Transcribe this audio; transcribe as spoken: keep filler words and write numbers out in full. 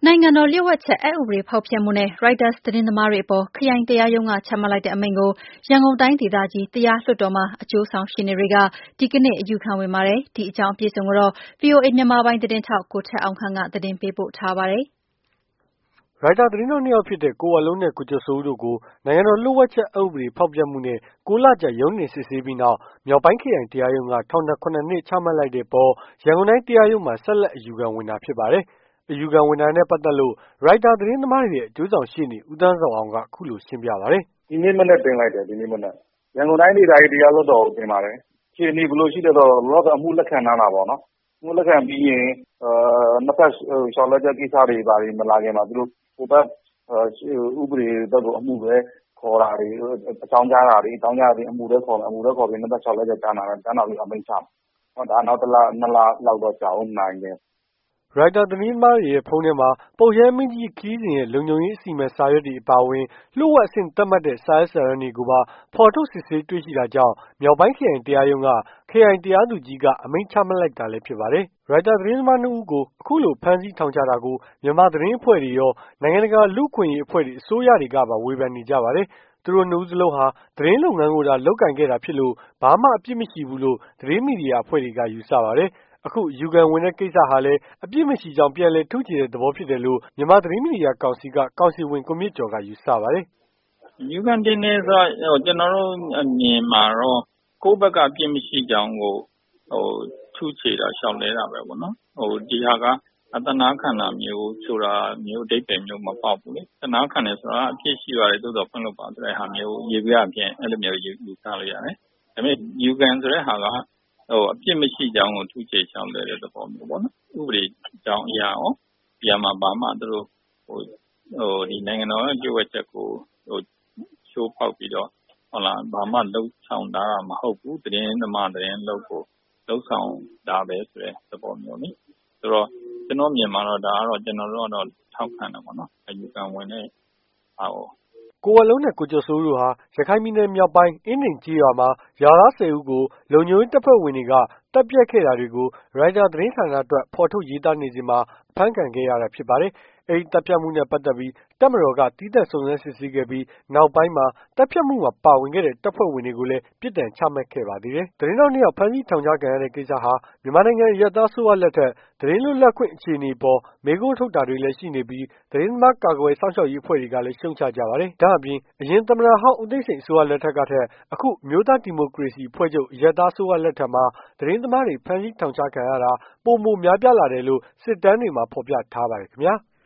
နိုင်ငံတော်လျှို့ဝှက်ချက်အက်ဥပဒေဖောက်ဖျက်မှုနဲ့ Reuters သတင်းသမားတွေအပေါ် ခရိုင်တရားရုံးကချမှတ်လိုက်တဲ့အမိန့်ကို ရန်ကုန်တိုင်းဒေသကြီးတရားလွှတ်တော်မှာအကျိုးဆောင်ရှေ့နေတွေက ဒီကနေ့အယူခံဝင်ပါတယ်။ ဒီအကြောင်းအပြည့်အစုံကိုတော့ ဗွီအိုအေမြန်မာပိုင်းသတင်းထောက် ကိုထက်အောင်ခန့်က သတင်းပေးပို့ထားပါတယ်။ ရိုက်တာသတင်းထောက် နှစ်ယောက်ဖြစ်တဲ့ ကိုဝလုံးနဲ့ ကိုကျော်စိုးဦးတို့ကို နိုင်ငံတော်လျှို့ဝှက်ချက်အက်ဥပဒေဖောက်ဖျက်မှုနဲ့ ၉ လကြာ ရုံးတင်စစ်ဆေးပြီးနောက် မြောက်ပိုင်းခရိုင်တရားရုံးက ထောင်ဒဏ် ၇ နှစ်ချမှတ်လိုက်တဲ့အပေါ် ရန်ကုန်တိုင်းတရားရုံးမှာ ဆက်လက်အယူခံဝင်တာဖြစ်ပါတယ်။ အယူခံဝင်တာနဲ့ပတ်သက်လို့ ရိုက်တာသတင်းသမားတွေရဲ့ အကျိုးဆောင်ရှေ့နေ ဦးသန်းဇော်အောင်က အခုလိုရှင်းပြပါတယ်။ "ဒီနေ့မနက်တင်လိုက်တယ်။ ဒီနေ့မနက် ရန်ကုန်တိုင်းဒေသကြီးတရားလွှတ်တော်ကိုတင်ပါတယ်။ အခြေအနေဘယ်လိုရှိလဲဆိုတော့ လောလောဆယ်အမှုလက်ခံထားတာပေါ့နော်။ အမှုလက်ခံပြီးရင် နှစ်ဖက်လျှောက်လဲချက်ကိစ္စတွေဘာတွေမလာခင်မှာ သူတို့ဟိုဘက်ဥပဒေဘက်ကိုအမှုတွဲခေါ်တာတွေ အကြောင်းကြားတာတွေ အကြောင်းကြားပြီးအမှုတွဲခေါ်မယ်။ အမှုတွဲခေါ်ပြီးနှစ်ဖက်လျှောက်လဲချက်ကြားနာမယ်။ ကြားနာပြီးအမိန့်ချမယ်။ ဒါနောက်တစ်လ နှစ်လလောက်တော့ကြာဦးနိုင်တယ်။ " ရိုက်တာသတင်းသမားတွေရဲ့ဖုန်းထဲမှာ ပုပ်ရဟန်းမင်းကြီးခရီးစဉ်ရဲ့ လုံခြုံရေးအစီအမံစာရွက်တွေအပါအဝင် လျှို့ဝှက်အဆင့်သတ်မှတ်တဲ့ စာရွက်စာတမ်းတွေကိုပါ ဖော်ထုတ်စစ်ဆေးတွေ့ရှိတာကြောင့် မြောက်ပိုင်းခရိုင်တရားရုံးက ခရိုင်တရားသူကြီးက အမိန့်ချမှတ်လိုက်တာလည်းဖြစ်ပါတယ်။ ရိုက်တာသတင်းသမား နှစ်ဦးကို အခုလိုဖမ်းဆီးထောင်ချတာကို မြန်မာသတင်းအဖွဲ့တွေရော နိုင်ငံတကာလူ့အခွင့်အရေးအဖွဲ့တွေ အစိုးရတွေကပါ ဝေဖန်နေကြပါတယ်။ သူတို့ နှစ်ဦးစလုံးဟာ သတင်းလုပ်ငန်းကိုသာ လုပ်ကိုင်ခဲ့တာဖြစ်လို့ ဘာမှအပြစ်မရှိဘူးလို့ သတင်းမီဒီယာအဖွဲ့တွေက ယူဆပါတယ်။ အခုအယူခံဝင်တဲ့ကိစ္စဟာလည်း အပြစ်မရှိကြောင်း ပြန်လည်ထုချေတဲ့သဘောဖြစ်တယ်လို့ မြန်မာသတင်းမီဒီယာကောင်စီက ကောင်စီဝင် ကိုမြင့်ကျော်က ယူဆပါတယ်။ "အယူခံတင်တယ်ဆိုတာ ကျွန်တော်တို့အမြင်မှာတော့ ကိုယ့်ဘက်ကအပြစ်မရှိကြောင်းကို ထုချေတာလျှောက်လဲတာပဲပေါ့နော်။ ဒီဟာက အသနားခံတာမျိုးဆိုတာမျိုးအဓိပ္ပါယ်မျိုးမပေါက်ဘူးလေ။ အသနားခံတယ်ဆိုတာက အပြစ်ရှိပါတယ် သို့သော်ခွင့်လွှတ်ပါဆိုတဲ့ဟာမျိုး ယေဘုယျအားဖြင့် အဲ့လိုမျိုးယူဆလို့ရတယ်။ ဒါပေမဲ့ အယူခံဆိုတဲ့ဟာက အပြစ်မရှိကြောင်းကို ထုချေလျှောက်လဲတဲ့သဘောမျိုးပေါ့နော်။ ဥပဒေကြောင်းအရရော ဒီဟာမှာဘာမှသူတို့ နိုင်ငံတော်ရဲ့လျှို့ဝှက်ချက်ကို ချိုးဖောက်ပြီးတော့ ဘာမှလုပ်ဆောင်ထားတာမဟုတ်ဘူး။ သတင်းသမားသတင်းအလုပ်ကို လုပ်ဆောင်တာပဲဆိုတဲ့သဘောမျိုးလေ။ ဆိုတော့ ကျွန်တော့်အမြင်မှာတော့ ဒါကတော့ ကျွန်တော်တို့ကတော့ ထောက်ခံတယ်ပေါ့နော်။ အယူခံဝင်တဲ့ဟာကို။ " ကိုဝလုံးနဲ့ ကိုကျော်စိုးဦးတို့ဟာ ရခိုင်ပြည်နယ်မြောက်ပိုင်း အင်းဒင်ကျေးရွာမှာ ရွာသား ၁၀ ဦးကို လုံခြုံရေးတပ်ဖွဲ့ဝင်တွေက သတ်ဖြတ်ခဲ့တာတွေကို ရိုက်တာသတင်းဌာနအတွက် ဖော်ထုတ်ရေးသားနေစဉ်မှာ အဖမ်းခံခဲ့ရတာဖြစ်ပါတယ်။ အဲဒီသတ်ဖြတ်မှုနဲ့ပတ်သက်ပြီး တပ်မတော်က သီးသန့်စုံစမ်းစစ်ဆေးခဲ့ပြီး နောက်ပိုင်းမှာ သတ်ဖြတ်မှုမှာပါဝင်ခဲ့တဲ့ တပ်ဖွဲ့ဝင်တွေကိုလည်း ပြစ်ဒဏ်ချမှတ်ခဲ့ပါသေးတယ်။ သတင်းထောက် နှစ်ယောက် ဖမ်းဆီးထောင်ချခံရတဲ့ကိစ္စဟာ မြန်မာနိုင်ငံအရပ်သားအစိုးရလက်ထက် သတင်းလွတ်လပ်ခွင့်အခြေအနေအပေါ် မေးခွန်းထုတ်တာတွေလည်းရှိနေပြီး သတင်းသမားကာကွယ်စောင့်ရှောက်ရေးအဖွဲ့တွေကလည်း ရှုတ်ချကြပါတယ်။ ဒါ့အပြင် အရင်သမ္မတဟောင်း ဦးသိန်းစိန်အစိုးရလက်ထက်ကထက် အခု အမျိုးသားဒီမိုကရေစီအဖွဲ့ချုပ် အရပ်သားအစိုးရလက်ထက်မှာ သတင်းသမားတွေ ဖမ်းဆီးထောင်ချခံရတာ ပိုမိုများပြားလာတယ်လို့ စစ်တမ်းတွေမှာ ဖော်ပြထားပါတယ်ခင်ဗျာ။